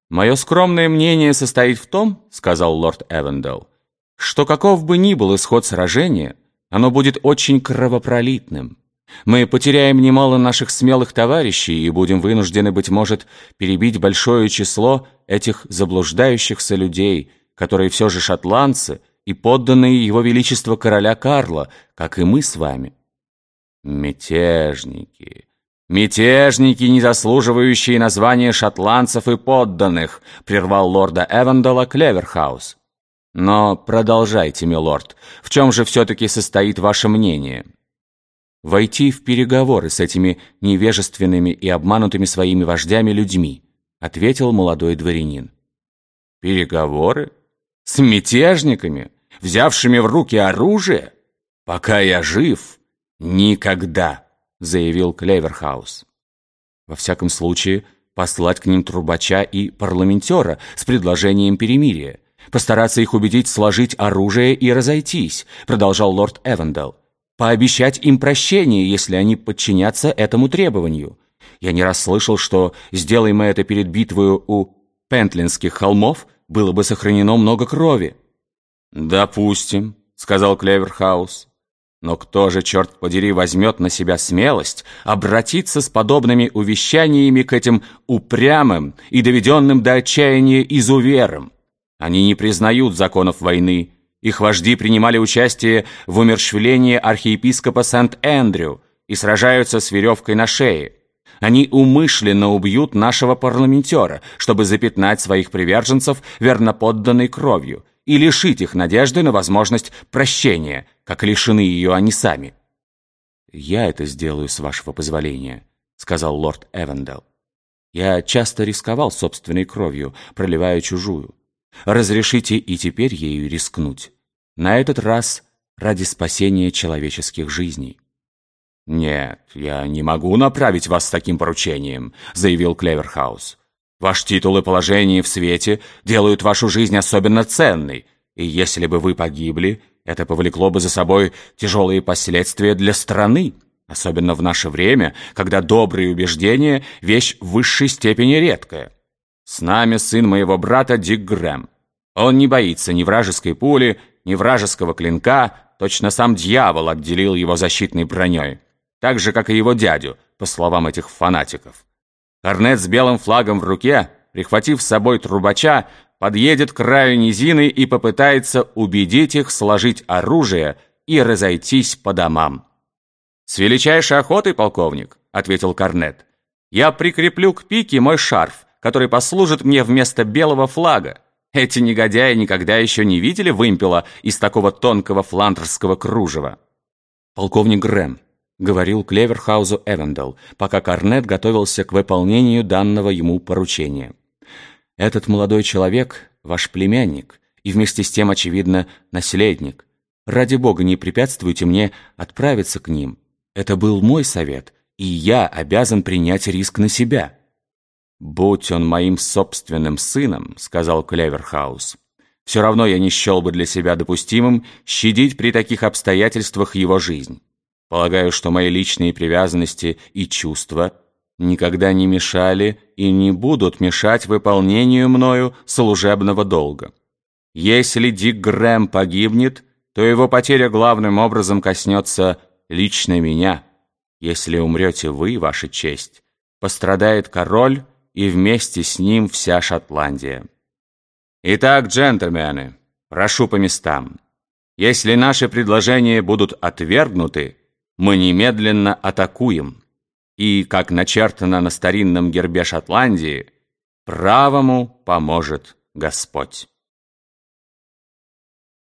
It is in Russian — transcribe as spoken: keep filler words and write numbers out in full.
«Мое скромное мнение состоит в том, — сказал лорд Эвендел, — что каков бы ни был исход сражения, оно будет очень кровопролитным. Мы потеряем немало наших смелых товарищей и будем вынуждены, быть может, перебить большое число этих заблуждающихся людей, которые все же шотландцы и подданные его величества короля Карла, как и мы с вами». «Мятежники, мятежники, не заслуживающие названия шотландцев и подданных», прервал лорда Эвендела Клеверхаус. «Но продолжайте, милорд, в чем же все-таки состоит ваше мнение?» «Войти в переговоры с этими невежественными и обманутыми своими вождями людьми», ответил молодой дворянин. «Переговоры? С мятежниками, взявшими в руки оружие? Пока я жив, никогда», заявил Клеверхаус. «Во всяком случае, послать к ним трубача и парламентера с предложением перемирия, постараться их убедить сложить оружие и разойтись», продолжал лорд Эвендел. «Пообещать им прощение, если они подчинятся этому требованию. Я не раз слышал, что, сделаем мы это перед битвою у Пентлинских холмов, было бы сохранено много крови». «Допустим», — сказал Клеверхаус. «Но кто же, черт подери, возьмет на себя смелость обратиться с подобными увещаниями к этим упрямым и доведенным до отчаяния изуверам? Они не признают законов войны. Их вожди принимали участие в умерщвлении архиепископа Сент-Эндрю и сражаются с веревкой на шее. Они умышленно убьют нашего парламентера, чтобы запятнать своих приверженцев верноподданной кровью и лишить их надежды на возможность прощения, как лишены ее они сами». «Я это сделаю, с вашего позволения», — сказал лорд Эвендел. «Я часто рисковал собственной кровью, проливая чужую. Разрешите и теперь ею рискнуть. На этот раз ради спасения человеческих жизней». «Нет, я не могу направить вас с таким поручением», — заявил Клеверхаус. «Ваш титул и положение в свете делают вашу жизнь особенно ценной, и если бы вы погибли, это повлекло бы за собой тяжелые последствия для страны, особенно в наше время, когда добрые убеждения — вещь в высшей степени редкая. С нами сын моего брата Дик Грэм. Он не боится ни вражеской пули, ни вражеского клинка, точно сам дьявол отделил его защитной броней, так же, как и его дядю, по словам этих фанатиков. Корнет с белым флагом в руке, прихватив с собой трубача, подъедет к краю низины и попытается убедить их сложить оружие и разойтись по домам». «С величайшей охотой, полковник», — ответил Корнет. «Я прикреплю к пике мой шарф, который послужит мне вместо белого флага. Эти негодяи никогда еще не видели вымпела из такого тонкого фландерского кружева». «Полковник Грэм», — говорил Клеверхаузу Эвендел, пока Корнет готовился к выполнению данного ему поручения. «Этот молодой человек — ваш племянник, и вместе с тем, очевидно, наследник. Ради бога, не препятствуйте мне отправиться к ним. Это был мой совет, и я обязан принять риск на себя». «Будь он моим собственным сыном, — сказал Клеверхаус, — все равно я не счел бы для себя допустимым щадить при таких обстоятельствах его жизнь. Полагаю, что мои личные привязанности и чувства никогда не мешали и не будут мешать выполнению мною служебного долга. Если Дик Грэм погибнет, то его потеря главным образом коснется лично меня. Если умрете вы, ваша честь, пострадает король и вместе с ним вся Шотландия. Итак, джентльмены, прошу по местам. Если наши предложения будут отвергнуты, мы немедленно атакуем. И, как начертано на старинном гербе Шотландии, правому поможет Господь».